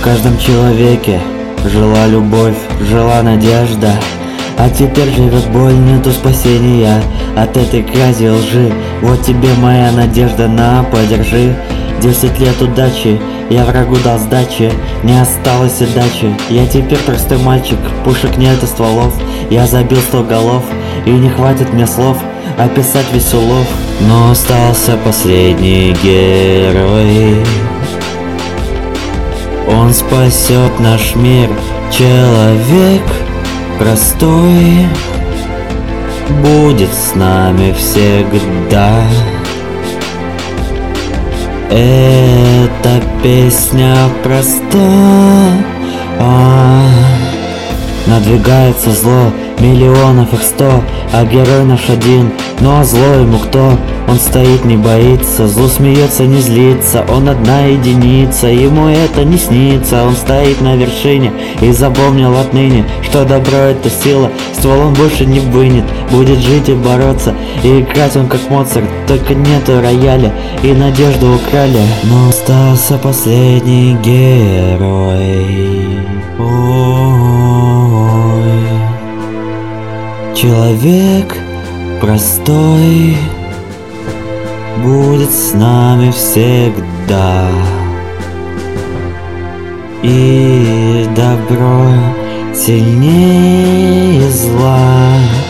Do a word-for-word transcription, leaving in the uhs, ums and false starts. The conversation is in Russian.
каждом человеке жила любовь, жила надежда. А теперь живет боль, нету спасения от этой грязи лжи. Вот тебе моя надежда, на, подержи. Десять лет удачи, я врагу дал сдачи, не осталось и дачи. Я теперь простой мальчик, пушек нет и стволов. Я забил сто голов, и не хватит мне слов описать весь улов. Но остался последний герой, он спасет наш мир. Человек простой будет с нами всегда. Эта песня проста. Надвигается зло, миллионов их сто, а герой наш один. Ну а зло ему кто? Он стоит, не боится, зло смеется, не злится. Он одна единица, ему это не снится. Он стоит на вершине и запомнил отныне, что добро это сила. Ствол он больше не вынет, будет жить и бороться. И играть он как Моцарт, только нету рояля, и надежду украли. Но остался последний герой. Ой, человек простой будет с нами всегда. И добро сильнее зла.